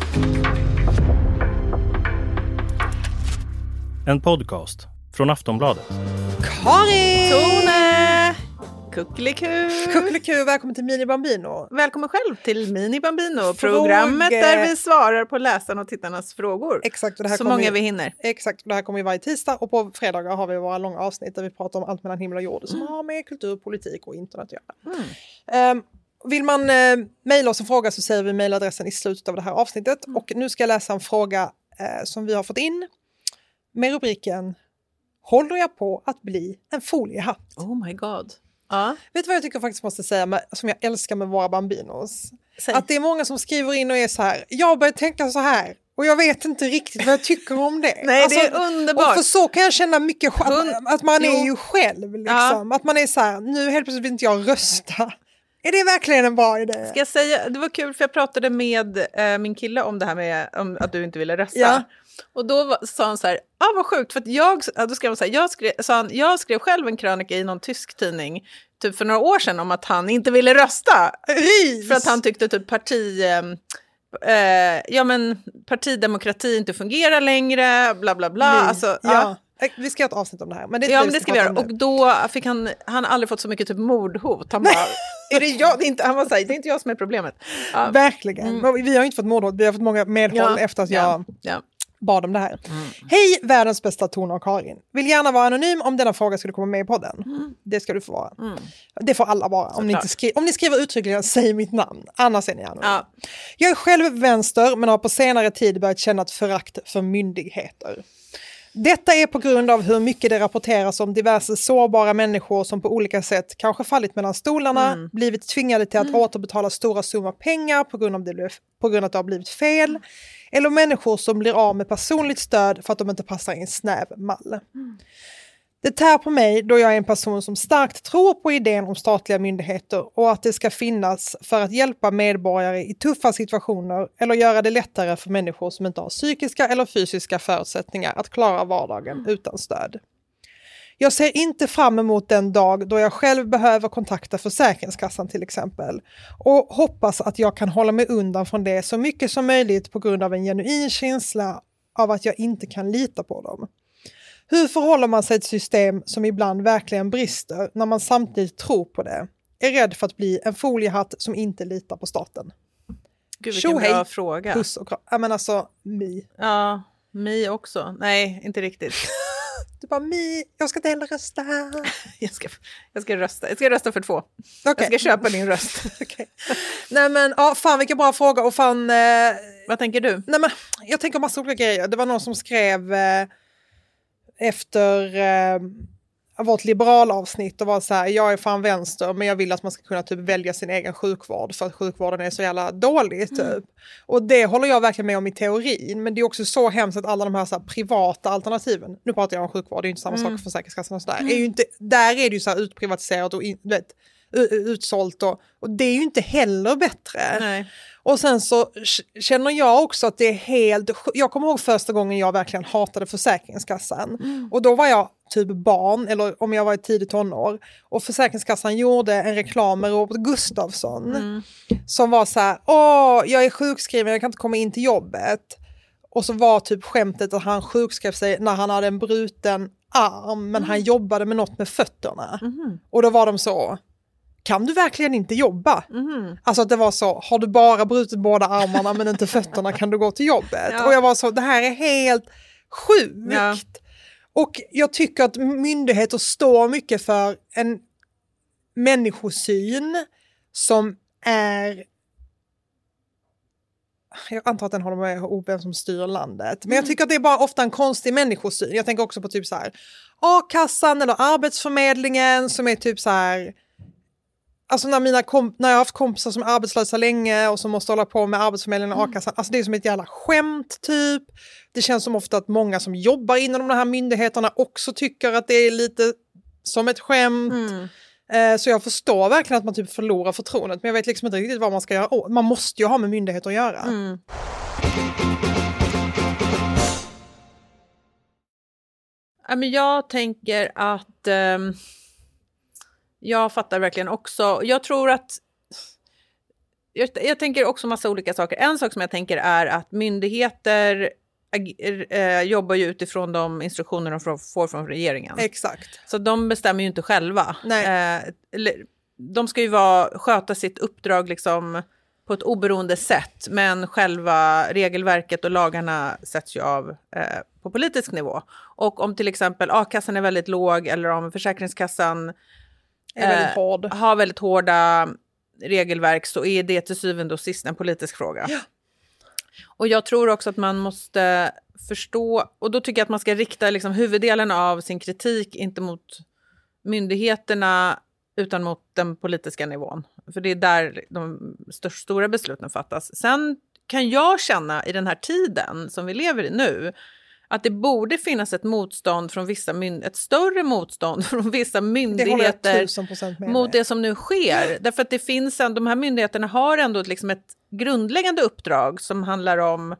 En podcast från Aftonbladet. Karin! Tone! Kuckeliku! Kuckeliku, välkommen till Mini Bambino. Välkommen själv till Mini Bambino, programmet där vi svarar på läsarna och tittarnas frågor. Exakt. Och det här så många vi hinner. Exakt, och det här kommer ju varje tisdag och på fredagar har vi våra långa avsnitt där vi pratar om allt mellan himmel och jord som har med kultur, politik och internet att göra. Vill man mejla oss en fråga så säger vi mejladressen i slutet av det här avsnittet. Och nu ska jag läsa en fråga som vi har fått in med rubriken: håller jag på att bli en foliehatt? Oh my god. Ja. Vet du vad jag tycker faktiskt måste säga som jag älskar med våra Bambinos? Säg. Att det är många som skriver in och är så här: jag börjar tänka så här och jag vet inte riktigt vad jag tycker om det. Nej, alltså, det är underbart. Och för så kan jag känna mycket att man är ju själv liksom. Att man är så här: nu helt plötsligt vill inte jag rösta. Är det verkligen en bra idé? Ska jag säga, det var kul för jag pratade med min kille om det här med om att du inte ville rösta. Ja. Och då sa han så här: vad sjukt, för att då skrev han så här, jag skrev själv en krönika i någon tysk tidning typ för några år sedan om att han inte ville rösta. För att han tyckte typ partidemokrati inte fungerar längre, bla bla bla. Alltså, ja. Vi ska göra ett avsnitt om det här. Men det ska vi göra. Och då fick han aldrig fått så mycket typ mordhot. Han bara, är det jag? Det är inte, han var så här, det är inte jag som är problemet. Ja. Verkligen. Vi har inte fått mordhot, vi har fått många medhåll efter att jag bad om det här. Hej, världens bästa Tone och Karin. Vill gärna vara anonym om denna fråga skulle komma med i podden. Det ska du få vara. Det får alla vara. Om ni skriver uttryckligen, säg mitt namn. Annars är ni anonym. Ja. Jag är själv vänster men har på senare tid börjat känna ett förakt för myndigheter. Detta är på grund av hur mycket det rapporteras om diverse sårbara människor som på olika sätt kanske fallit mellan stolarna, blivit tvingade till att återbetala stora summor pengar på grund av att det har blivit fel, eller människor som blir av med personligt stöd för att de inte passar i en snäv mall. Det tär på mig då jag är en person som starkt tror på idén om statliga myndigheter och att det ska finnas för att hjälpa medborgare i tuffa situationer eller göra det lättare för människor som inte har psykiska eller fysiska förutsättningar att klara vardagen utan stöd. Jag ser inte fram emot den dag då jag själv behöver kontakta Försäkringskassan till exempel och hoppas att jag kan hålla mig undan från det så mycket som möjligt på grund av en genuin känsla av att jag inte kan lita på dem. Hur förhåller man sig till ett system som ibland verkligen brister när man samtidigt tror på det? Är rädd för att bli en foliehatt som inte litar på staten. Gud, vilken bra fråga. Puss och kram. Ja, men alltså, Ja, mig också. Nej, inte riktigt. Du bara, jag ska inte heller rösta. Jag ska rösta. Jag ska rösta för 2. Okay. Jag ska köpa din röst. Okay. Nej men, fan vilken bra fråga. Och fan... Vad tänker du? Nej men, jag tänker massa olika grejer. Det var någon som skrev... efter vårt liberalavsnitt och var så här: jag är fan vänster men jag vill att man ska kunna typ välja sin egen sjukvård för att sjukvården är så jävla dålig typ. Och det håller jag verkligen med om i teorin, men det är också så hemskt att alla de här, så här privata alternativen, nu pratar jag om sjukvård, det är ju inte samma sak för Försäkringskassan och sådär, är ju inte, där är det ju så här utprivatiserat och utsålt och det är ju inte heller bättre. Nej. Och sen så känner jag också att det är helt... Jag kommer ihåg första gången jag verkligen hatade Försäkringskassan. Och då var jag typ barn, eller om jag var i tidigt tonår. Och Försäkringskassan gjorde en reklam med Robert Gustafsson. Som var så här: jag är sjukskriven, jag kan inte komma in till jobbet. Och så var typ skämtet att han sjukskrev sig när han hade en bruten arm. Men han jobbade med något med fötterna. Och då var de så... Kan du verkligen inte jobba? Alltså att det var så, har du bara brutit båda armarna men inte fötterna kan du gå till jobbet? Ja. Och jag var så, det här är helt sjukt. Ja. Och jag tycker att myndigheter står mycket för en människosyn som är... Jag antar att den håller med ihop vem som styr landet. Men jag tycker att det är bara ofta en konstig människosyn. Jag tänker också på typ så här A-kassan eller Arbetsförmedlingen som är typ så här... Alltså när jag har haft kompisar som är arbetslösa länge och som måste hålla på med Arbetsförmedlingen och A-kassan. Alltså det är som ett jävla skämt typ. Det känns som ofta att många som jobbar inom de här myndigheterna också tycker att det är lite som ett skämt. Så jag förstår verkligen att man typ förlorar förtroendet. Men jag vet liksom inte riktigt vad man ska göra. Man måste ju ha med myndigheter att göra. Ja, men jag tänker att... Jag fattar verkligen också. Jag tror att jag tänker också massa olika saker. En sak som jag tänker är att myndigheter jobbar ju utifrån de instruktioner de får från regeringen. Exakt. Så de bestämmer ju inte själva. De ska ju sköta sitt uppdrag liksom på ett oberoende sätt, men själva regelverket och lagarna sätts ju av på politisk nivå. Och om till exempel a-kassan är väldigt låg eller om Försäkringskassan har väldigt hårda regelverk, så är det till syvende och sist en politisk fråga. Ja. Och jag tror också att man måste förstå, och då tycker jag att man ska rikta liksom huvuddelen av sin kritik inte mot myndigheterna utan mot den politiska nivån. För det är där de stora besluten fattas. Sen kan jag känna i den här tiden som vi lever i nu att det borde finnas ett motstånd från ett större motstånd från vissa myndigheter mot det som nu sker. Därför att det finns de här myndigheterna har ändå liksom ett grundläggande uppdrag som handlar om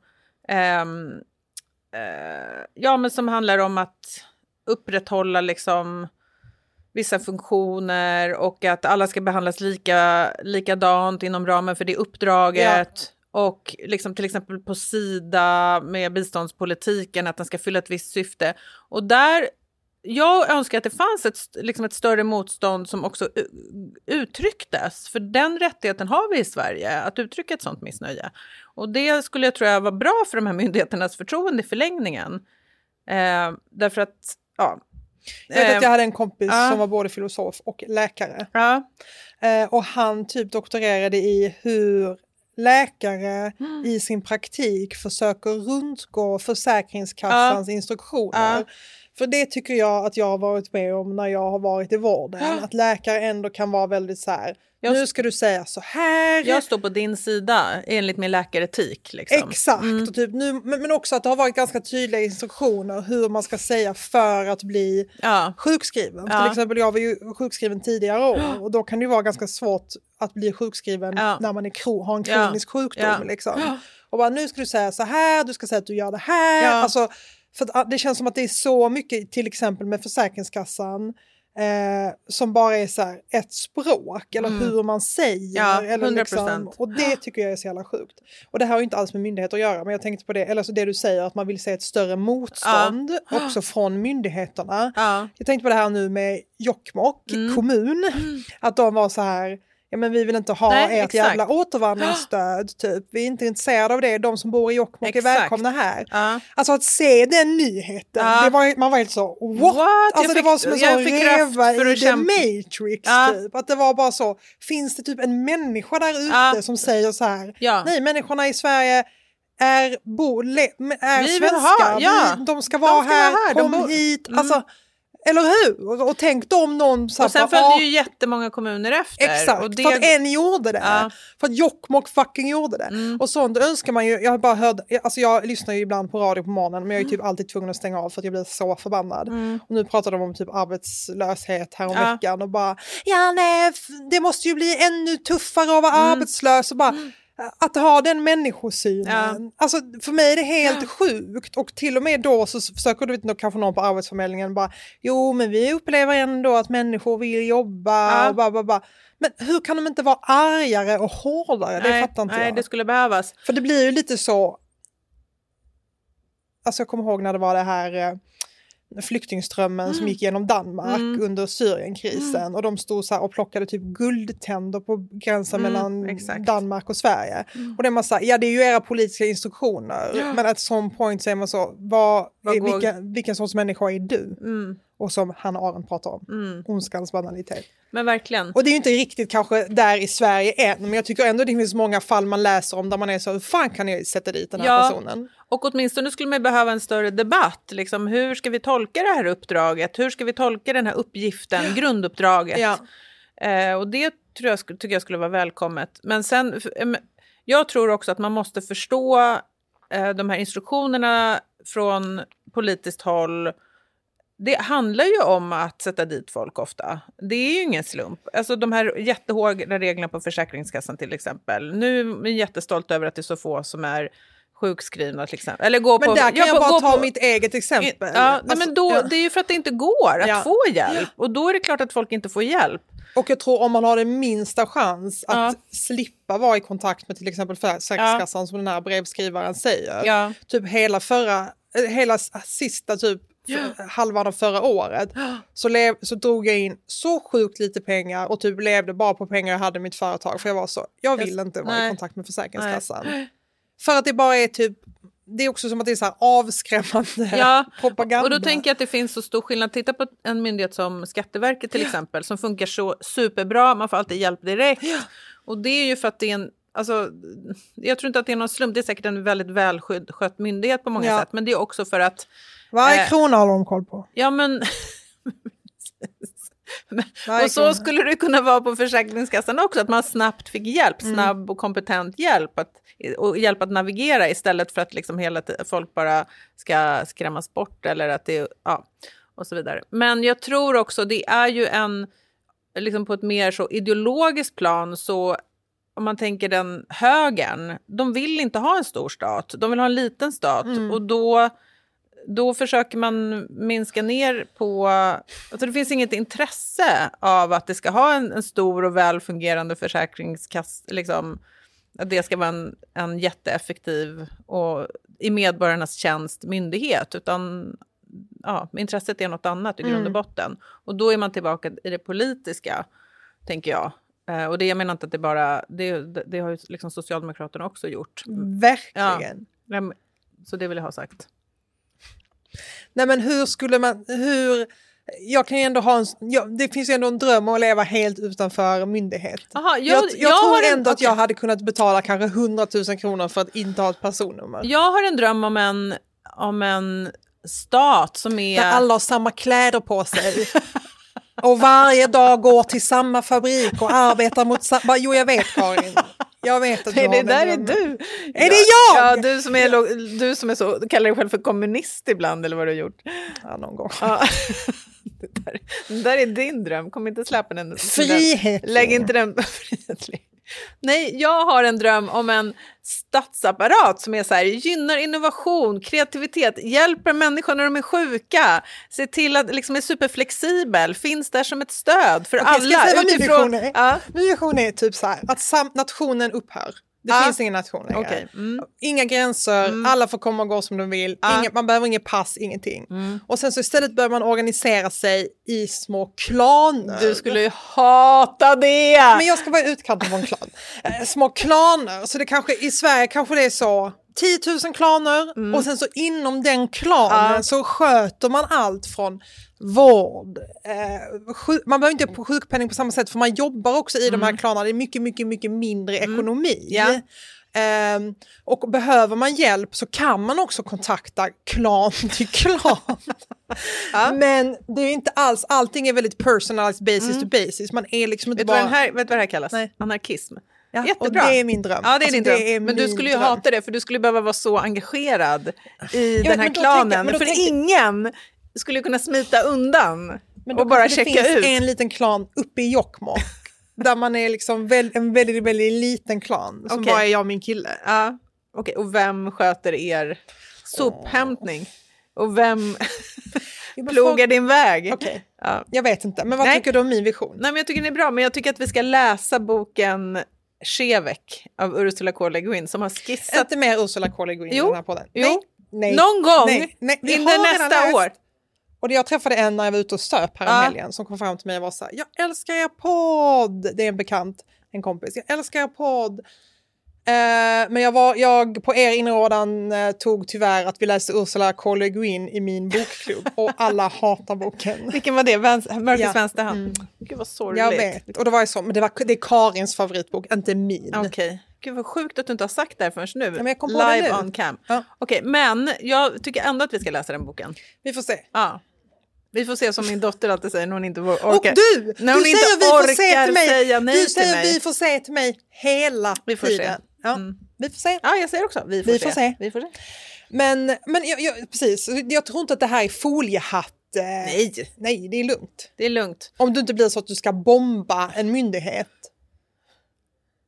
som handlar om att upprätthålla liksom vissa funktioner och att alla ska behandlas likadant inom ramen för det uppdraget. Ja. Och liksom till exempel på Sida med biståndspolitiken, att den ska fylla ett visst syfte. Och där, jag önskar att det fanns ett större motstånd som också uttrycktes. För den rättigheten har vi i Sverige, att uttrycka ett sånt missnöje. Och det skulle jag tro var bra för de här myndigheternas förtroende i förlängningen. Därför att, jag vet att jag hade en kompis som var både filosof och läkare. Och han typ doktorerade i hur läkare i sin praktik försöker rundgå Försäkringskassans instruktioner. För det tycker jag att jag har varit med om när jag har varit i vården. Att läkare ändå kan vara väldigt så här, nu ska du säga så här. Jag står på din sida enligt min läkaretik. Liksom. Exakt. Och typ nu, men också att det har varit ganska tydliga instruktioner hur man ska säga för att bli sjukskriven. Till exempel jag var ju sjukskriven tidigare år och då kan det ju vara ganska svårt att bli sjukskriven när man har en kronisk sjukdom. Liksom. Och bara, nu ska du säga så här, du ska säga att du gör det här. Alltså, för det känns som att det är så mycket, till exempel med Försäkringskassan, som bara är så här ett språk eller hur man säger. Eller 100%. Liksom, och det tycker jag är så jävla sjukt. Och det här har ju inte alls med myndigheter att göra, men jag tänkte på det, eller så det du säger, att man vill se ett större motstånd också från myndigheterna. Jag tänkte på det här nu med Jokkmokk kommun, att de var så här, men vi vill inte ha ert jävla återvandringsstöd typ. Vi är inte intresserade av det. De som bor i Jokkmokk är välkomna här. Alltså att se den nyheten, man var helt så, what? Alltså det var som en sån reva i The Matrix typ. Att det var bara så, finns det typ en människa där ute som säger så här, nej, människorna i Sverige är svenskar. De ska vara här, kom hit. Alltså, eller hur? Och tänk om någon... Så och sen följde ju jättemånga kommuner efter. Exakt, och det... för att en gjorde det. För att Jokkmokk fucking gjorde det. Och sånt önskar man ju... Jag har bara hört... Alltså jag lyssnar ju ibland på radio på morgonen, men jag är typ alltid tvungen att stänga av för att jag blir så förbannad. Och nu pratar de om typ arbetslöshet här om veckan och bara... nej, det måste ju bli ännu tuffare att vara arbetslös och bara... Att ha den människosynen. Alltså för mig är det helt sjukt. Och till och med då så försöker du vet kanske någon på Arbetsförmedlingen bara, jo men vi upplever ändå att människor vill jobba och bara. Men hur kan de inte vara argare och hårdare? Det fattar inte jag. Nej, det skulle behövas. För det blir ju lite så, alltså jag kommer ihåg när det var det här flyktingströmmen som gick genom Danmark under Syrienkrisen och de stod så här och plockade typ guldtänder på gränsen mellan Danmark och Sverige. Och det är man säger, det är ju era politiska instruktioner, men at some point säger man så, vilken sorts människa är du? Och som Hannah Arendt pratar om, ondskans banalitet. Men verkligen. Och det är ju inte riktigt kanske där i Sverige än, men jag tycker ändå det finns många fall man läser om där man är så, hur fan kan jag sätta dit den här personen? Och åtminstone skulle man behöva en större debatt. Liksom, hur ska vi tolka det här uppdraget? Hur ska vi tolka den här uppgiften, grunduppdraget? Och det tycker jag skulle vara välkommet. Men sen, jag tror också att man måste förstå de här instruktionerna från politiskt håll. Det handlar ju om att sätta dit folk ofta. Det är ju ingen slump. Alltså de här jättehårda reglerna på Försäkringskassan till exempel. Nu är jag jättestolt över att det är så få som är sjukskrivna till exempel. Eller gå men på, där kan jag bara ta mitt eget exempel. Men det är ju för att det inte går att få hjälp. Och då är det klart att folk inte får hjälp. Och jag tror om man har den minsta chans att slippa vara i kontakt med till exempel Försäkringskassan som den här brevskrivaren säger. Ja. Typ hela sista typ halvan av förra året så drog jag in så sjukt lite pengar och typ levde bara på pengar jag hade i mitt företag. För jag vill inte vara i kontakt med Försäkringskassan. Nej. För att det bara är typ, det är också som att det är så här avskrämmande propaganda. Och då tänker jag att det finns så stor skillnad. Titta på en myndighet som Skatteverket till exempel som funkar så superbra. Man får alltid hjälp direkt. Ja. Och det är ju för att det är en, alltså, jag tror inte att det är någon slump. Det är säkert en väldigt välskött myndighet på många sätt. Men det är också för att varje krona har de koll på. Ja, men och så skulle det kunna vara på Försäkringskassan också, att man snabbt fick hjälp, snabb och kompetent hjälp och hjälp att navigera istället för att liksom folk bara ska skrämmas bort eller att det och så vidare. Men jag tror också det är ju liksom på ett mer så ideologiskt plan, så om man tänker den högern, de vill inte ha en stor stat, de vill ha en liten stat och då försöker man minska ner på, alltså det finns inget intresse av att det ska ha en stor och välfungerande försäkringskassa, liksom, att det ska vara en jätteeffektiv och i medborgarnas tjänst myndighet, utan intresset är något annat i grund och botten. Och då är man tillbaka i det politiska, tänker jag. Och jag menar inte att det bara, det har ju liksom Socialdemokraterna också gjort. Verkligen. Ja, så det vill jag ha sagt. Nej, men jag kan ju ändå det finns ju ändå en dröm om att leva helt utanför myndighet. Aha, jag tror ändå att jag hade kunnat betala kanske 100 000 kronor för att inte ha ett personnummer. Jag har en dröm om en stat som är... där alla har samma kläder på sig. Och varje dag går till samma fabrik och arbetar mot samma... Jo, jag vet, Karin. Jag vet att du har det där är du. Är det jag? Ja, du som är så, du kallar dig själv för kommunist ibland, eller vad du har gjort. Ja, någon gång. Ja. Det där är din dröm. Kom inte släppa den. Frihet. Lägg inte den på frihetlig. Nej, jag har en dröm om en statsapparat som är så här, gynnar innovation, kreativitet, hjälper människor när de är sjuka, ser till att liksom är superflexibel, finns där som ett stöd för alla. Ska jag säga vad min vision är typ så här, att nationen upphör. Det finns ingen nation längre. Okay. Inga gränser, alla får komma och gå som de vill. Man behöver inget pass, ingenting. Och sen så istället börjar man organisera sig i små klaner. Du skulle ju hata det! Men jag ska vara utkanten på en klan. Små klaner, så det kanske i Sverige kanske det är så 10 000 klaner och sen så inom den klanen så sköter man allt från vård. Man behöver inte på sjukpenning på samma sätt, för man jobbar också i de här klanerna. Det är mycket, mycket, mycket mindre ekonomi. Ja. Och behöver man hjälp så kan man också kontakta klan till klan. Men det är inte alls, allting är väldigt personalized basis to basis. Man är liksom inte bara... Vet du vad det här kallas? Nej. Anarkism. Ja, jättebra. Och det är min dröm. Ja, det är din dröm. Men du skulle ju hata det, för du skulle behöva vara så engagerad i den här klanen. Ingen skulle kunna smita undan och bara checka ut. Det finns en liten klan uppe i Jokkmokk där man är liksom en väldigt, väldigt liten klan som bara är jag och min kille. Ja. Okej. Och vem sköter er sophämtning? Och vem plogar din väg? Okej. Ja. Jag vet inte, men vad tycker du om min vision? Nej, men jag tycker den är bra, men jag tycker att vi ska läsa boken Shevek av Ursula K. Le Guin som har skissat... Inte mer Ursula K. Le Guin i den här podden. Nej. Någon gång under nästa år. Och jag träffade en när jag var ute och söp här helgen som kom fram till mig och var så här: jag älskar er podd. Det är en bekant, en kompis. Jag älskar er podd. Men jag på er inrådan tog tyvärr att vi läste Ursula K. Le Guin i min bokklubb och alla hatar boken. Vilken var det? Mörkets vänster hand. Gud vad sorgligt. Jag vet. Och det var ju så, men det är Karins favoritbok, inte min. Okej. Gud vad sjukt att du inte har sagt det här förrän nu. Ja, men jag kom på live det nu. On cam. Ja. Okej, men jag tycker ändå att vi ska läsa den boken. Vi får se. Ja. Vi får se, som min dotter alltid säger när hon inte orkar. Och du säger vi får se till mig. Du säger vi får se till mig hela tiden. Se. Ja, vi får se. Ja, jag säger också vi får se. Vi får se. Men precis, jag tror inte att det här är foliehatt. Nej, det är lugnt. Det är lugnt. Om du inte blir så att du ska bomba en myndighet.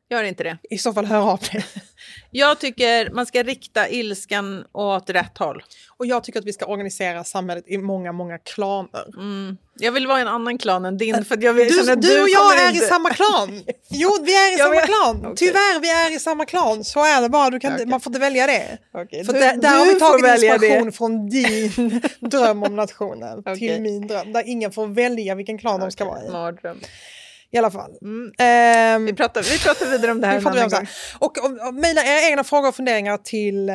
Gör inte det. I så fall hör av det. Jag tycker man ska rikta ilskan åt rätt håll. Och jag tycker att vi ska organisera samhället i många, många klaner. Jag vill vara en annan klan än din. För att jag du och jag är i samma klan. Jo, vi är i samma klan. Okay. Tyvärr, vi är i samma klan. Så är det bara. Man får inte välja det. Okay. För där har vi tagit inspiration från din dröm om nationen till min dröm. Där ingen får välja vilken klan de ska vara i. Mardröm. I alla fall. Vi pratar vidare om det här. Och mejla era egna frågor och funderingar till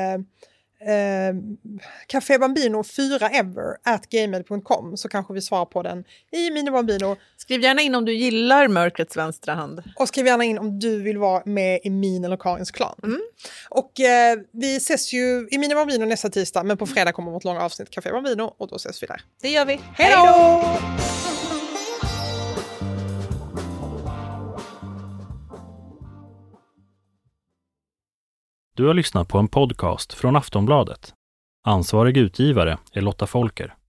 cafébambino4ever@gmail.com, så kanske vi svarar på den i Minibambino. Skriv gärna in om du gillar mörkrets vänstra hand. Och skriv gärna in om du vill vara med i min eller Karins klan. Och vi ses ju i Minibambino nästa tisdag, men på fredag kommer vårt långa avsnitt Café Bambino, och då ses vi där. Det gör vi. Hej då! Du har lyssnat på en podcast från Aftonbladet. Ansvarig utgivare är Lotta Folker.